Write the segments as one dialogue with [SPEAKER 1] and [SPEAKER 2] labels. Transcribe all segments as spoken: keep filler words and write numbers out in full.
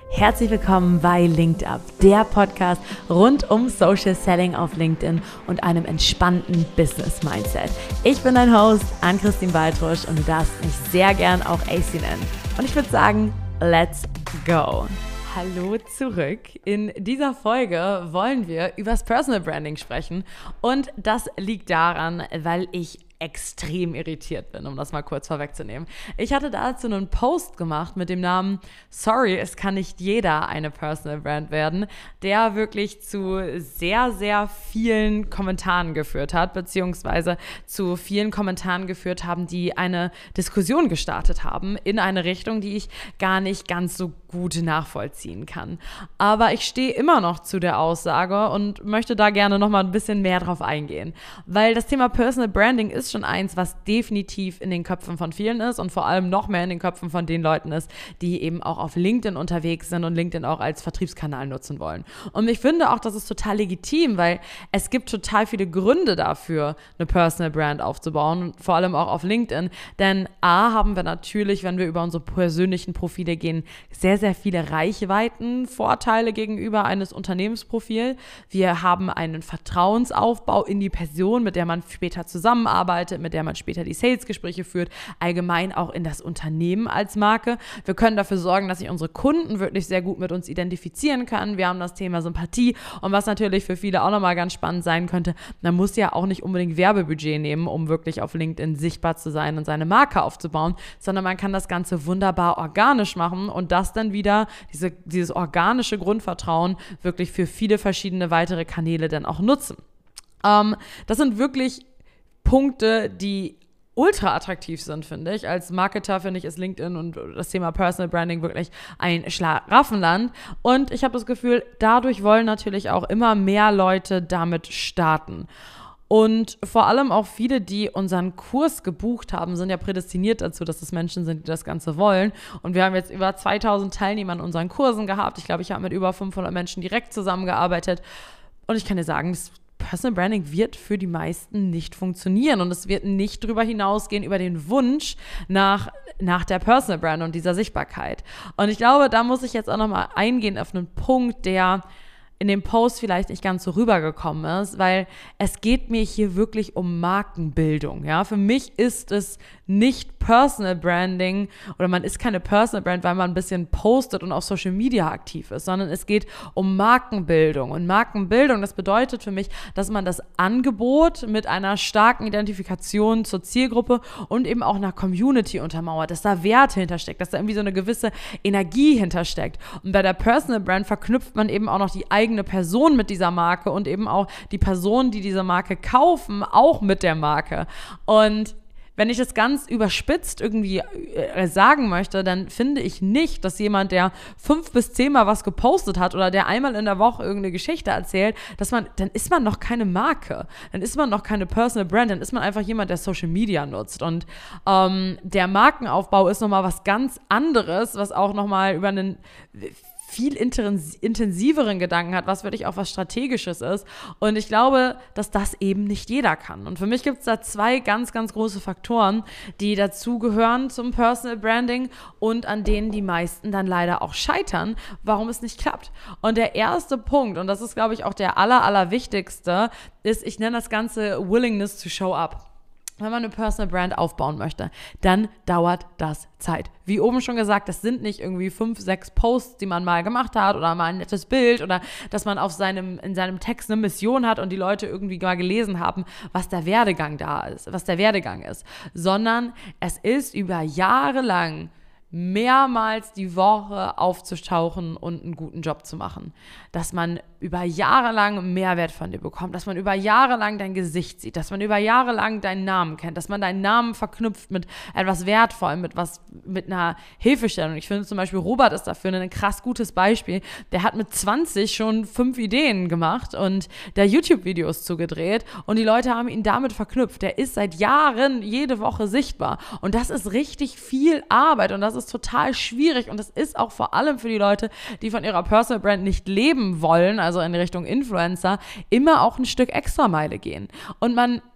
[SPEAKER 1] Herzlich willkommen bei Linked Up, der Podcast rund um Social Selling auf LinkedIn und einem entspannten Business Mindset. Ich bin dein Host, Ann-Christine Baltrusch, und du darfst mich sehr gern auch A C nennen. Und ich würde sagen, let's go! Hallo zurück. In dieser Folge wollen wir über das Personal Branding sprechen, und das liegt daran, weil ich extrem irritiert bin, um das mal kurz vorwegzunehmen. Ich hatte dazu einen Post gemacht mit dem Namen "Sorry, es kann nicht jeder eine Personal Brand werden", der wirklich zu sehr, sehr vielen Kommentaren geführt hat, beziehungsweise zu vielen Kommentaren geführt haben, die eine Diskussion gestartet haben in eine Richtung, die ich gar nicht ganz so gut nachvollziehen kann. Aber ich stehe immer noch zu der Aussage und möchte da gerne noch mal ein bisschen mehr drauf eingehen, weil das Thema Personal Branding ist schon eins, was definitiv in den Köpfen von vielen ist und vor allem noch mehr in den Köpfen von den Leuten ist, die eben auch auf LinkedIn unterwegs sind und LinkedIn auch als Vertriebskanal nutzen wollen. Und ich finde auch, das ist total legitim, weil es gibt total viele Gründe dafür, eine Personal Brand aufzubauen, vor allem auch auf LinkedIn. Denn A, haben wir natürlich, wenn wir über unsere persönlichen Profile gehen, sehr, sehr viele Reichweitenvorteile gegenüber eines Unternehmensprofils. Wir haben einen Vertrauensaufbau in die Person, mit der man später zusammenarbeitet, mit der man später die Sales-Gespräche führt, allgemein auch in das Unternehmen als Marke. Wir können dafür sorgen, dass sich unsere Kunden wirklich sehr gut mit uns identifizieren können. Wir haben das Thema Sympathie, und was natürlich für viele auch nochmal ganz spannend sein könnte, man muss ja auch nicht unbedingt Werbebudget nehmen, um wirklich auf LinkedIn sichtbar zu sein und seine Marke aufzubauen, sondern man kann das Ganze wunderbar organisch machen und das dann wieder, diese, dieses organische Grundvertrauen wirklich für viele verschiedene weitere Kanäle dann auch nutzen. Ähm, das sind wirklich Punkte, die ultra attraktiv sind, finde ich. Als Marketer, finde ich, ist LinkedIn und das Thema Personal Branding wirklich ein Schlaraffenland. Und ich habe das Gefühl, dadurch wollen natürlich auch immer mehr Leute damit starten. Und vor allem auch viele, die unseren Kurs gebucht haben, sind ja prädestiniert dazu, dass es Menschen sind, die das Ganze wollen. Und wir haben jetzt über zweitausend Teilnehmer in unseren Kursen gehabt. Ich glaube, ich habe mit über fünfhundert Menschen direkt zusammengearbeitet. Und ich kann dir sagen, das Personal Branding wird für die meisten nicht funktionieren, und es wird nicht drüber hinausgehen über den Wunsch nach, nach der Personal Brand und dieser Sichtbarkeit. Und ich glaube, da muss ich jetzt auch nochmal eingehen auf einen Punkt, der in dem Post vielleicht nicht ganz so rübergekommen ist, weil es geht mir hier wirklich um Markenbildung. Ja? Für mich ist es nicht Personal Branding, oder man ist keine Personal Brand, weil man ein bisschen postet und auf Social Media aktiv ist, sondern es geht um Markenbildung. Und Markenbildung, das bedeutet für mich, dass man das Angebot mit einer starken Identifikation zur Zielgruppe und eben auch einer Community untermauert, dass da Werte hintersteckt, dass da irgendwie so eine gewisse Energie hintersteckt. Und bei der Personal Brand verknüpft man eben auch noch die eigene Person mit dieser Marke und eben auch die Personen, die diese Marke kaufen, auch mit der Marke. Und wenn ich das ganz überspitzt irgendwie äh, sagen möchte, dann finde ich nicht, dass jemand, der fünf bis zehnmal was gepostet hat oder der einmal in der Woche irgendeine Geschichte erzählt, dass man, dann ist man noch keine Marke, dann ist man noch keine Personal Brand, dann ist man einfach jemand, der Social Media nutzt. Und ähm, der Markenaufbau ist nochmal was ganz anderes, was auch nochmal über einen viel intensiveren Gedanken hat, was wirklich auch was Strategisches ist. Und ich glaube, dass das eben nicht jeder kann. Und für mich gibt es da zwei ganz, ganz große Faktoren, die dazugehören zum Personal Branding und an denen die meisten dann leider auch scheitern, warum es nicht klappt. Und der erste Punkt, und das ist, glaube ich, auch der aller, aller wichtigste, ist, ich nenne das Ganze Willingness to show up. Wenn man eine Personal Brand aufbauen möchte, dann dauert das Zeit. Wie oben schon gesagt, das sind nicht irgendwie fünf, sechs Posts, die man mal gemacht hat oder mal ein nettes Bild oder dass man auf seinem, in seinem Text eine Mission hat und die Leute irgendwie mal gelesen haben, was der Werdegang da ist, was der Werdegang ist, sondern es ist über Jahre lang mehrmals die Woche aufzutauchen und einen guten Job zu machen. Dass man über Jahre lang Mehrwert von dir bekommt, dass man über Jahre lang dein Gesicht sieht, dass man über Jahre lang deinen Namen kennt, dass man deinen Namen verknüpft mit etwas Wertvollem, mit was, mit einer Hilfestellung. Ich finde zum Beispiel, Robert ist dafür ein krass gutes Beispiel. Der hat mit zwanzig schon fünf Ideen gemacht und der YouTube-Videos zugedreht und die Leute haben ihn damit verknüpft. Der ist seit Jahren jede Woche sichtbar und das ist richtig viel Arbeit und das ist total schwierig und das ist auch vor allem für die Leute, die von ihrer Personal Brand nicht leben wollen, also in Richtung Influencer, immer auch ein Stück Extrameile gehen. Und man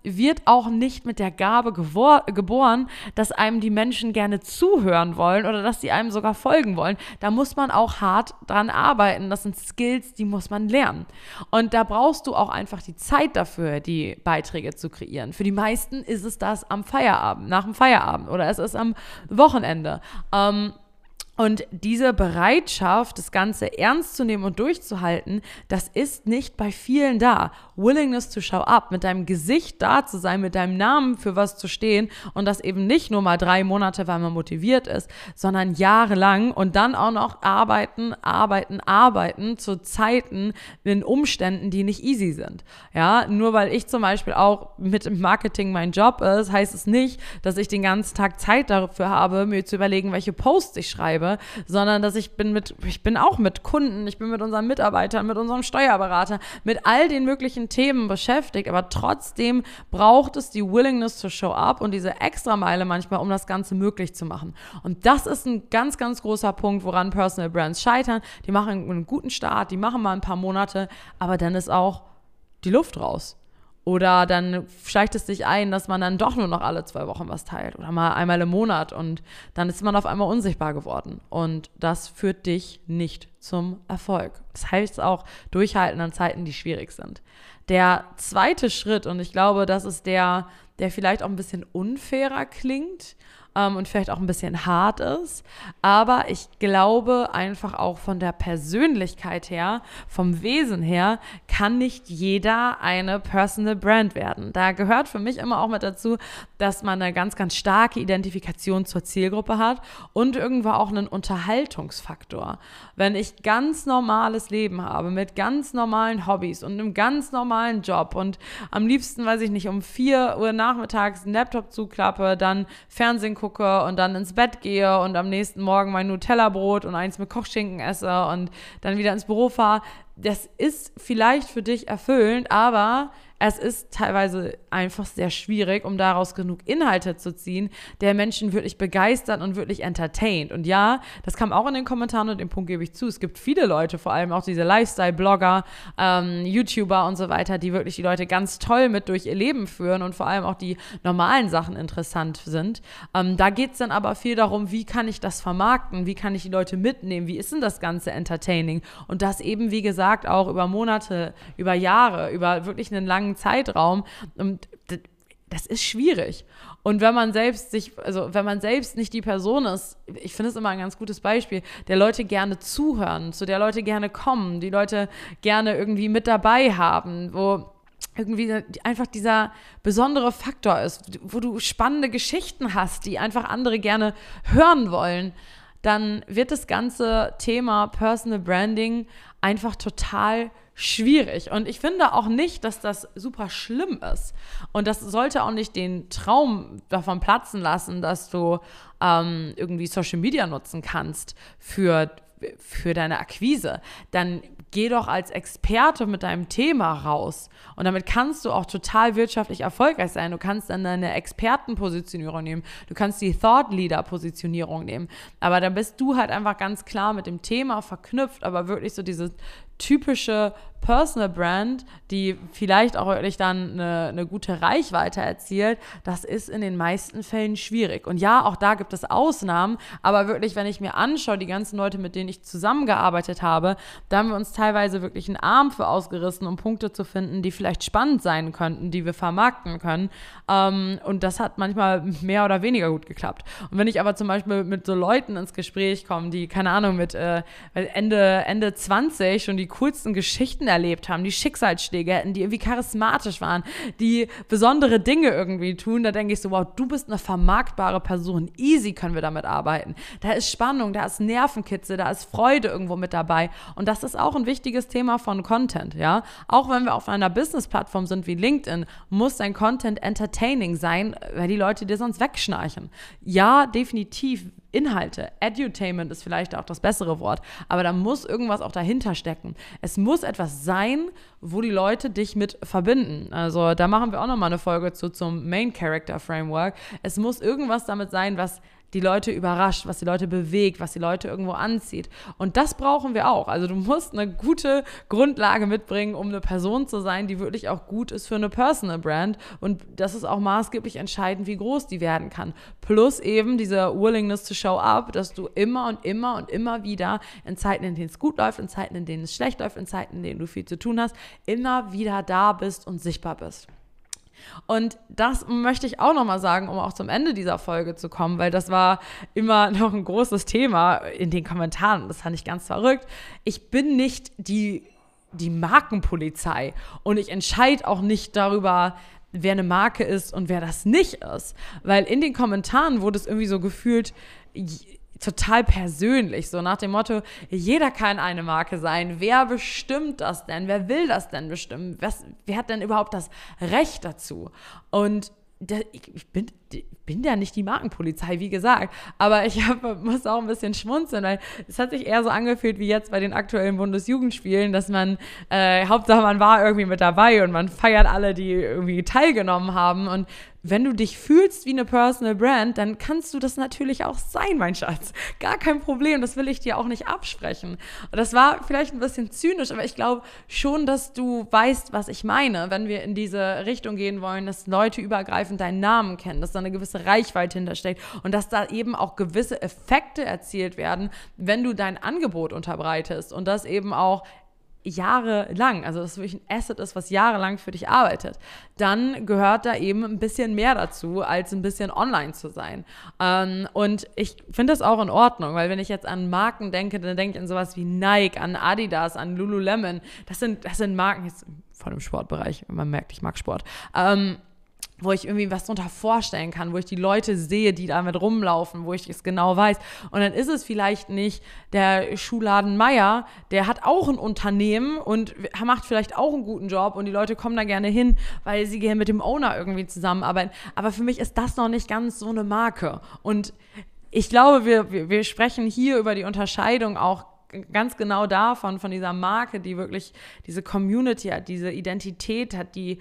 [SPEAKER 1] wird auch nicht mit der Gabe gewor- geboren, dass einem die Menschen gerne zuhören wollen oder dass sie einem sogar folgen wollen. Da muss man auch hart dran arbeiten. Das sind Skills, die muss man lernen. Und da brauchst du auch einfach die Zeit dafür, die Beiträge zu kreieren. Für die meisten ist es das am Feierabend, nach dem Feierabend oder es ist am Wochenende. Ähm, Und diese Bereitschaft, das Ganze ernst zu nehmen und durchzuhalten, das ist nicht bei vielen da. Willingness to show up, mit deinem Gesicht da zu sein, mit deinem Namen für was zu stehen und das eben nicht nur mal drei Monate, weil man motiviert ist, sondern jahrelang und dann auch noch arbeiten, arbeiten, arbeiten zu Zeiten in Umständen, die nicht easy sind. Ja, nur weil ich zum Beispiel auch mit dem Marketing mein Job ist, heißt es nicht, dass ich den ganzen Tag Zeit dafür habe, mir zu überlegen, welche Posts ich schreibe, sondern dass ich bin mit, ich bin auch mit Kunden, ich bin mit unseren Mitarbeitern, mit unserem Steuerberater, mit all den möglichen Themen beschäftigt, aber trotzdem braucht es die Willingness to show up und diese Extrameile manchmal, um das Ganze möglich zu machen. Und das ist ein ganz, ganz großer Punkt, woran Personal Brands scheitern. Die machen einen guten Start, die machen mal ein paar Monate, aber dann ist auch die Luft raus. Oder dann schleicht es sich ein, dass man dann doch nur noch alle zwei Wochen was teilt oder mal einmal im Monat und dann ist man auf einmal unsichtbar geworden. Und das führt dich nicht zum Erfolg. Das heißt auch durchhalten an Zeiten, die schwierig sind. Der zweite Schritt, und ich glaube, das ist der, der vielleicht auch ein bisschen unfairer klingt, Um, und vielleicht auch ein bisschen hart ist, aber ich glaube einfach auch von der Persönlichkeit her, vom Wesen her, kann nicht jeder eine Personal Brand werden. Da gehört für mich immer auch mit dazu, dass man eine ganz, ganz starke Identifikation zur Zielgruppe hat und irgendwo auch einen Unterhaltungsfaktor. Wenn ich ganz normales Leben habe, mit ganz normalen Hobbys und einem ganz normalen Job und am liebsten, weiß ich nicht, um vier Uhr nachmittags einen Laptop zuklappe, dann Fernsehen gucke und dann ins Bett gehe und am nächsten Morgen mein Nutella-Brot und eins mit Kochschinken esse und dann wieder ins Büro fahre. Das ist vielleicht für dich erfüllend, aber es ist teilweise einfach sehr schwierig, um daraus genug Inhalte zu ziehen, der Menschen wirklich begeistert und wirklich entertaint. Und ja, das kam auch in den Kommentaren und den Punkt gebe ich zu. Es gibt viele Leute, vor allem auch diese Lifestyle-Blogger, ähm, YouTuber und so weiter, die wirklich die Leute ganz toll mit durch ihr Leben führen und vor allem auch die normalen Sachen interessant sind. Ähm, da geht es dann aber viel darum, wie kann ich das vermarkten, wie kann ich die Leute mitnehmen, wie ist denn das Ganze entertaining? Und das eben, wie gesagt, auch über Monate, über Jahre, über wirklich einen langen Zeitraum. Und das ist schwierig. Und wenn man selbst sich, also wenn man selbst nicht die Person ist, ich finde es immer ein ganz gutes Beispiel, der Leute gerne zuhören, zu der Leute gerne kommen, die Leute gerne irgendwie mit dabei haben, wo irgendwie einfach dieser besondere Faktor ist, wo du spannende Geschichten hast, die einfach andere gerne hören wollen, dann wird das ganze Thema Personal Branding einfach total schwierig. Und ich finde auch nicht, dass das super schlimm ist. Und das sollte auch nicht den Traum davon platzen lassen, dass du ähm, irgendwie Social Media nutzen kannst für, für deine Akquise. Dann geh doch als Experte mit deinem Thema raus. Und damit kannst du auch total wirtschaftlich erfolgreich sein. Du kannst dann deine Expertenpositionierung nehmen. Du kannst die Thought Leader Positionierung nehmen. Aber dann bist du halt einfach ganz klar mit dem Thema verknüpft, aber wirklich so dieses typische Personal Brand, die vielleicht auch wirklich dann eine, eine gute Reichweite erzielt, das ist in den meisten Fällen schwierig. Und ja, auch da gibt es Ausnahmen, aber wirklich, wenn ich mir anschaue, die ganzen Leute, mit denen ich zusammengearbeitet habe, da haben wir uns teilweise wirklich einen Arm für ausgerissen, um Punkte zu finden, die vielleicht spannend sein könnten, die wir vermarkten können. Ähm, und das hat manchmal mehr oder weniger gut geklappt. Und wenn ich aber zum Beispiel mit so Leuten ins Gespräch komme, die, keine Ahnung, mit äh, Ende, Ende zwanzig schon die coolsten Geschichten erlebt haben, die Schicksalsschläge hätten, die irgendwie charismatisch waren, die besondere Dinge irgendwie tun, da denke ich so, wow, du bist eine vermarktbare Person, easy können wir damit arbeiten. Da ist Spannung, da ist Nervenkitzel, da ist Freude irgendwo mit dabei und das ist auch ein wichtiges Thema von Content, ja. Auch wenn wir auf einer Business-Plattform sind wie LinkedIn, muss dein Content entertaining sein, weil die Leute dir sonst wegschnarchen. Ja, definitiv Inhalte, Edutainment ist vielleicht auch das bessere Wort, aber da muss irgendwas auch dahinter stecken. Es muss etwas sein, wo die Leute dich mit verbinden. Also da machen wir auch nochmal eine Folge zu zum Main Character Framework. Es muss irgendwas damit sein, was die Leute überrascht, was die Leute bewegt, was die Leute irgendwo anzieht. Und das brauchen wir auch. Also du musst eine gute Grundlage mitbringen, um eine Person zu sein, die wirklich auch gut ist für eine Personal Brand. Und das ist auch maßgeblich entscheidend, wie groß die werden kann. Plus eben diese Willingness to show up, dass du immer und immer und immer wieder in Zeiten, in denen es gut läuft, in Zeiten, in denen es schlecht läuft, in Zeiten, in denen du viel zu tun hast, immer wieder da bist und sichtbar bist. Und das möchte ich auch nochmal sagen, um auch zum Ende dieser Folge zu kommen, weil das war immer noch ein großes Thema in den Kommentaren. Das fand ich ganz verrückt. Ich bin nicht die, die Markenpolizei und ich entscheide auch nicht darüber, wer eine Marke ist und wer das nicht ist. Weil in den Kommentaren wurde es irgendwie so gefühlt total persönlich, so nach dem Motto, jeder kann eine Marke sein. Wer bestimmt das denn? Wer will das denn bestimmen? Was, wer hat denn überhaupt das Recht dazu? Und der, ich bin, ich bin ja nicht die Markenpolizei, wie gesagt, aber ich hab, muss auch ein bisschen schmunzeln, weil es hat sich eher so angefühlt wie jetzt bei den aktuellen Bundesjugendspielen, dass man, äh, Hauptsache man war irgendwie mit dabei und man feiert alle, die irgendwie teilgenommen haben. Und wenn du dich fühlst wie eine Personal Brand, dann kannst du das natürlich auch sein, mein Schatz. Gar kein Problem, das will ich dir auch nicht absprechen. Und das war vielleicht ein bisschen zynisch, aber ich glaube schon, dass du weißt, was ich meine, wenn wir in diese Richtung gehen wollen, dass Leute übergreifend deinen Namen kennen, dass da eine gewisse Reichweite hintersteckt und dass da eben auch gewisse Effekte erzielt werden, wenn du dein Angebot unterbreitest und das eben auch jahrelang, also dass es wirklich ein Asset ist, was jahrelang für dich arbeitet, dann gehört da eben ein bisschen mehr dazu, als ein bisschen online zu sein. Ähm, und ich finde das auch in Ordnung, weil wenn ich jetzt an Marken denke, dann denke ich an sowas wie Nike, an Adidas, an Lululemon. Das sind, das sind Marken, jetzt voll im Sportbereich, man merkt, ich mag Sport, ähm, wo ich irgendwie was drunter vorstellen kann, wo ich die Leute sehe, die damit rumlaufen, wo ich es genau weiß. Und dann ist es vielleicht nicht der Schuhladen Meier, der hat auch ein Unternehmen und macht vielleicht auch einen guten Job und die Leute kommen da gerne hin, weil sie gerne mit dem Owner irgendwie zusammenarbeiten. Aber für mich ist das noch nicht ganz so eine Marke. Und ich glaube, wir, wir, wir sprechen hier über die Unterscheidung auch ganz genau davon, von dieser Marke, die wirklich diese Community hat, diese Identität hat, die,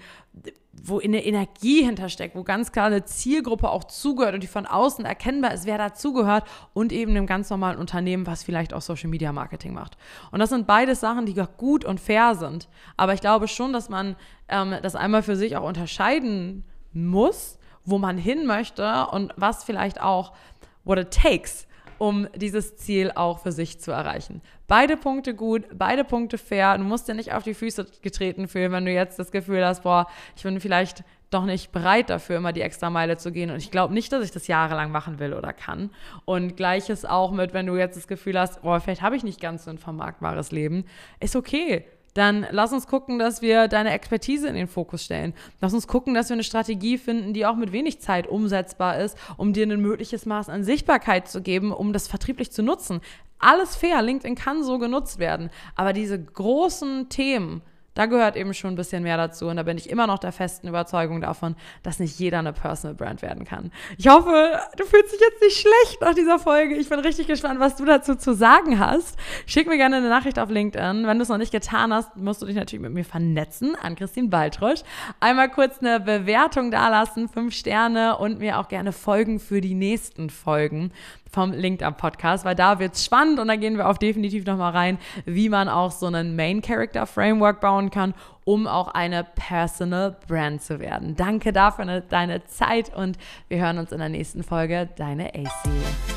[SPEAKER 1] wo eine Energie hintersteckt, wo ganz klar eine Zielgruppe auch zugehört und die von außen erkennbar ist, wer dazugehört und eben einem ganz normalen Unternehmen, was vielleicht auch Social Media Marketing macht. Und das sind beides Sachen, die gut und fair sind. Aber ich glaube schon, dass man ähm, das einmal für sich auch unterscheiden muss, wo man hin möchte und was vielleicht auch what it takes, um dieses Ziel auch für sich zu erreichen. Beide Punkte gut, beide Punkte fair. Du musst dir nicht auf die Füße getreten fühlen, wenn du jetzt das Gefühl hast, boah, ich bin vielleicht doch nicht bereit dafür, immer die extra Meile zu gehen. Und ich glaube nicht, dass ich das jahrelang machen will oder kann. Und Gleiches auch mit, wenn du jetzt das Gefühl hast, boah, vielleicht habe ich nicht ganz so ein vermarktbares Leben. Ist okay. Dann lass uns gucken, dass wir deine Expertise in den Fokus stellen. Lass uns gucken, dass wir eine Strategie finden, die auch mit wenig Zeit umsetzbar ist, um dir ein mögliches Maß an Sichtbarkeit zu geben, um das vertrieblich zu nutzen. Alles fair, LinkedIn kann so genutzt werden. Aber diese großen Themen, da gehört eben schon ein bisschen mehr dazu. Und da bin ich immer noch der festen Überzeugung davon, dass nicht jeder eine Personal Brand werden kann. Ich hoffe, du fühlst dich jetzt nicht schlecht nach dieser Folge. Ich bin richtig gespannt, was du dazu zu sagen hast. Schick mir gerne eine Nachricht auf LinkedIn. Wenn du es noch nicht getan hast, musst du dich natürlich mit mir vernetzen, an Christine Baltrusch. Einmal kurz eine Bewertung dalassen, fünf Sterne und mir auch gerne folgen für die nächsten Folgen vom LinkedIn-Podcast, weil da wird's spannend und da gehen wir auch definitiv nochmal rein, wie man auch so einen Main-Character-Framework bauen kann, um auch eine Personal Brand zu werden. Danke dafür, deine Zeit und wir hören uns in der nächsten Folge. Deine A C.